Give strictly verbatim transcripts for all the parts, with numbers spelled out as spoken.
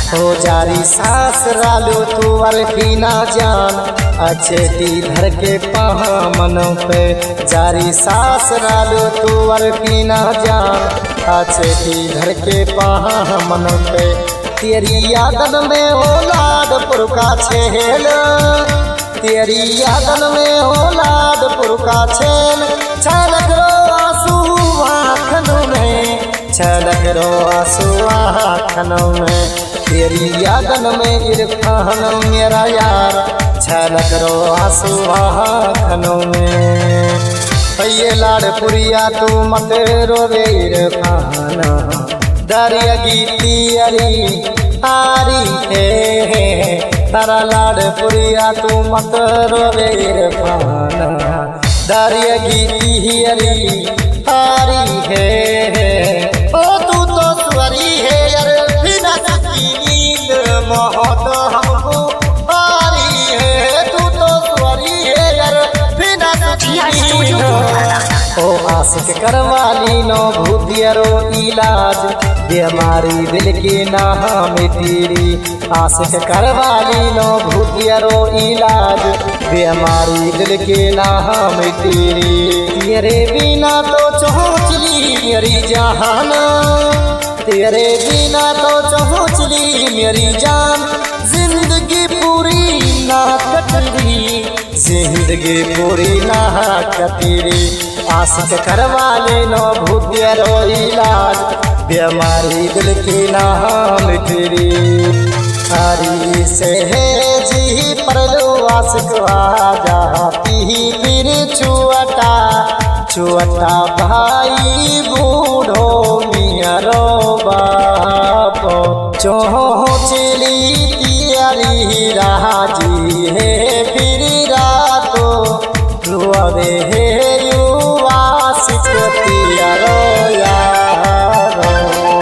हो जारी सास रालो तू अरफी ना जान, अछेटी धर के पहा मनों पे। जारी सास रालो तू अरफी ना जान, अछेटी धर के पहा मनों पे। तेरी यादन में हो लाडपुर का छेल, तेरी यादन में हो लाडपुर का छेल। छलक रो आंसू आँखों में, छलक रो आंसू आँखों में। तेरी यादन में इरफान मेरा यार, छलक रो आंसू आँखों में। ये लाडपुरिया तू मत रोवे इरफान, दरिया गीती अरी आरी है। तारा लाडपुरिया तू मत रोवे इरफान, दरिया गीती अरी आरी है। ओ तू तो स्वरी है यार, बिना की नींद मोहत हमको आरी है। तू तो स्वरी है यार, बिना की नींद। ओ आशिक करवाली नो भूतियरो इलाज, बेमारी दिल की नाम तेरी। आशिक करवाली नो भूतियरो इलाज, बेमारी दिल के नाम तेरी। तेरे बिना तो चौचली मेरी जान, तेरे बिना तो चौचली मेरी जान। जिंदगी पूरी ना कटरी, जिंदगी पूरी ना कटरी। आशिक करवाले नो भूतियरो इलाज, बेमारी दिल की नाम तेरी। हरी से है जी परलो आशिक आ जाती फिर छुअटा, छुअटा भाई बूढ़ो मियारो बाप। चोचली तियारी राजी है फिर रातो, रुआवे है आशिक तियारो यारो।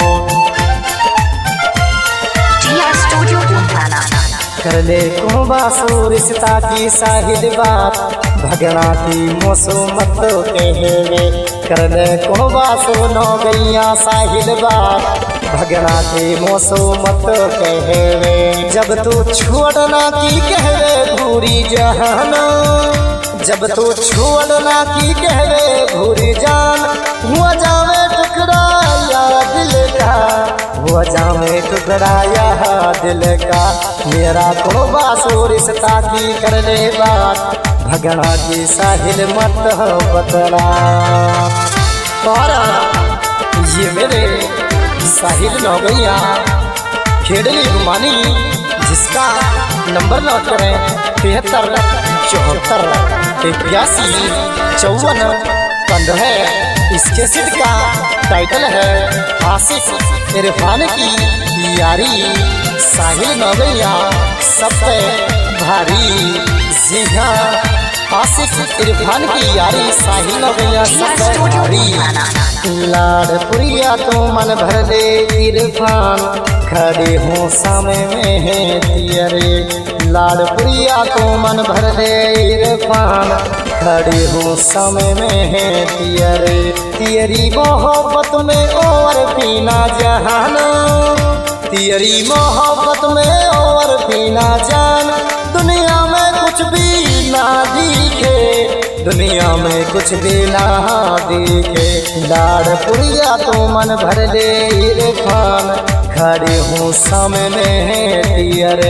कर ले को बासु रिश्ता की साहिद बात, भगना की मौसमत कहवे। कर ले को बासु नो गैया साहिद बात, भगना की मौसमत कहवे। जब तू छोड़ना की कहवे भूरी जहान, जब तू छोड़ना की कहवे भूरी जान। हुआ जावे टुकड़ा या दिल का, हुआ जावे टुकड़ा या दिल का। मेरा को बासु रिश्ता की कर ले बात, भगना की साहिल मत बतला। और ये मेरे साहिल नौगैया खेड़ली गुमानी, जिसका नंबर नोट करें तिहत्तर चौहत्तर इक्यासी चौवन पंद्रह। इसके सिट का टाइटल है आशिक इरफान की यारी। साहिल नौगैया सब पे भारी, जी हाँ आशिक इरफान की यारी। साहिल नौगैया सब पे भारी। लाडपुरिया तो मन भर दे इरफान, खड़े हो सामने में है तियरे। लाडपुरिया तो मन भर दे इरफान, खड़े हो सामने में है तियरे। तियरी मोहब्बत में और पीना जहान, तियरी मोहब्बत में और पीना जान। दुनिया में कुछ भी ना दिखे, दुनिया में कुछ भी ना दिखे। लाडपुरिया तो मन भर दे इरफान, खड़े हूँ सामने है तियरे।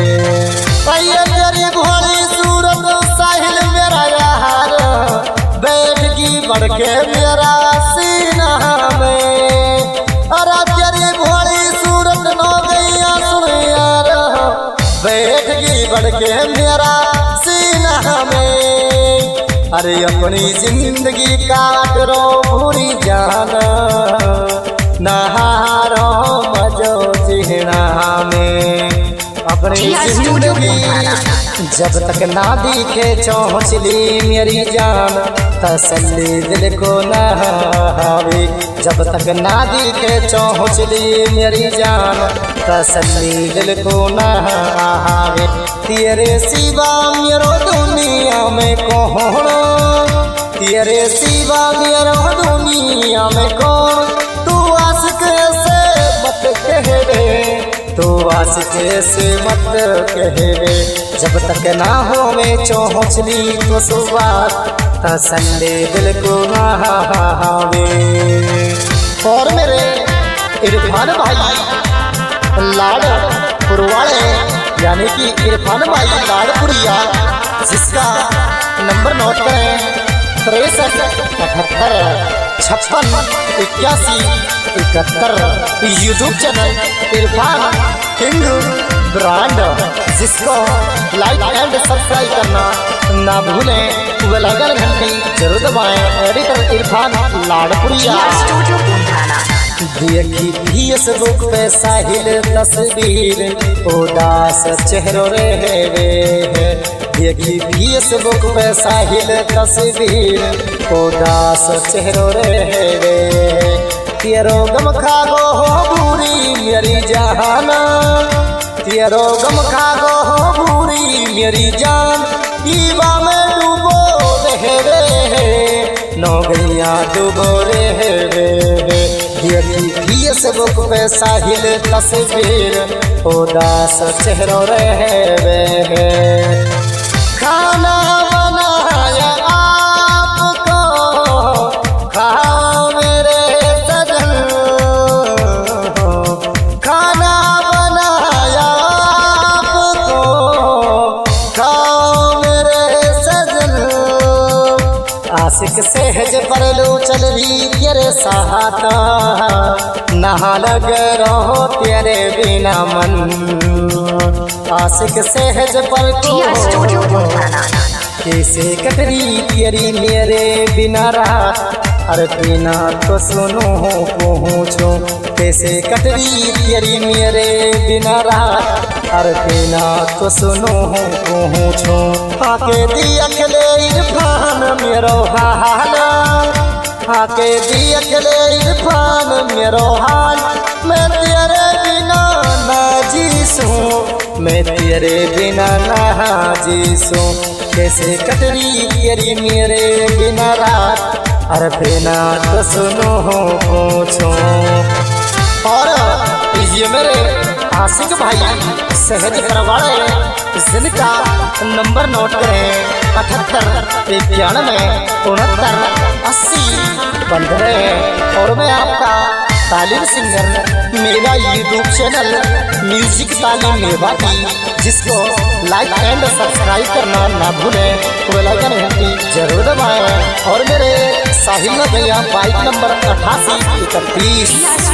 तेरी भोली सूरत साहिल मेरा यार, बैठगी बढ़ के मेरा सीना में। अरे तेरी भोली सूरत नौगैया सुन यार, बैठगी बढ़ के मेरा सीना में। अरे अपनी जिंदगी काट रो भूरी जान, नहारो मजो जिहना में। अपनी जिंदगी जब तक ना दिखे चौचली मेरी जान, तसल्ली दिल को न हावे। जब तक ना दिखे चौचली मेरी जान, तसल्ली दिल को न हावे। तेरे सिवा मेरो दुनिया में कौन, तेरे सिवा मेरो दुनिया में कौन। तू आशिक से मत कह दे, तो आशिक से मत कहवे, जब तक ना हो में चौहचली तो सुबह संडे दिल को नहावे। और मेरे इरफान भाई लाड़ पुरवाड़े यानी कि इरफान भाई लाड़पुरिया, जिसका नंबर नोट करें तिरसठ अठहत्तर छप्पन इक्यासी इकहत्तर। YouTube channel Irfan King brand, जिसको लाइक एंड सब्सक्राइब करना ना भूलें, बेल घंटी जरूर दबाएं। एडिटर इरफान लाड़पुरिया। देखी फेसबुक पे साहिल तस्वीर उदास चेहरों रहे, देखी फेसबुक पे साहिल तस्वीर उदास चेहरों रहे। तेरो गम खागो हो बुरी मेरी जाना, तेरो गम खागो हो बुरी मेरी जान, दीवा में डूबो रहे रे नौ गैया डूबो रहे रे। देखी फेसबुक पे साहिल तस्वीर उदास चेहरों रहे। खाना बनाया आपको खाओ मेरे सजन, खाना बनाया आपको खाओ मेरे सजन। आशिक सहज पर लो चल रही तेरे साथ, नहा लग रहो तेरे बिना मन। आशिक सहज पर कैसे कटरी तेरी मेरे बिना रात, अरे बिना तो सुनो पहुँचो कैसे कटरी तेरी मेरे बिना रात, अरे बिना तो सुनो पहुँचो। आके दी अखले इरफान मेरो हाल, आके दी अखले इरफान मेरो हाल, मैं तेरे बिना ना जीसूं, मैं तेरे बिना ना जीसूं। कैसे कटरी तेरी मेरे बिना रात, अरे बिना तो सुनो पूछो। और ये मेरे आशिक भाई सहज करवाड़े, जिनका नंबर नोट करें अठहत्तर इक्यानवे उनहत्तर अस्सी पंद्रह। और मैं आपका तालीम सिंगर मेरा यूट्यूब चैनल म्यूजिक तालीम मेवाती, जिसको लाइक एंड सब्सक्राइब करना ना भूलें, बेल घंटी जरूर दबाएं। और मेरे साहिल भैया बाइक नंबर अठासी इकतीस।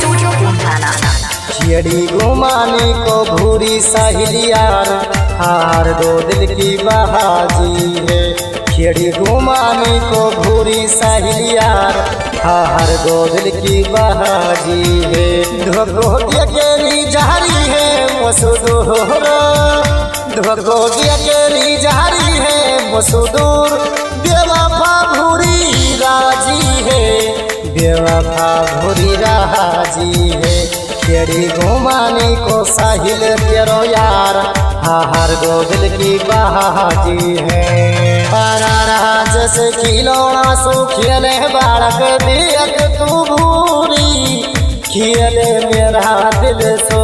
खियड़ी घुमाने को भूरी साहिल यार, हार दो दिल की बहाजी है। खियड़ी घुमाने को भूरी साहिल यार, हार दो दिल की बहाजी है। धोखोटी अकेली जारी है मसूदूर, धोखोटी अकेली जारी है मसूदूर। बेवफा भूरी राजी है, बेवफा भूरी राजी है। खियड़ी घुमाने को साहिल तेरो यार, हार दो दिल की बहाजी है। जैसे खिलौना सो खेले बालक दियक तू भूरी, खेले मेरा दिल सो।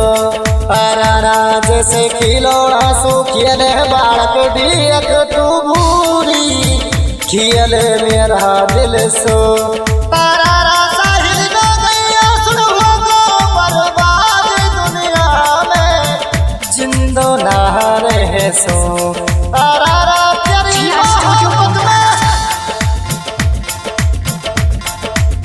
जैसे खिलौना सो खेले बालक दियक तू भूरी, खेले मेरा दिल सो। जिंदो ना रहे सो।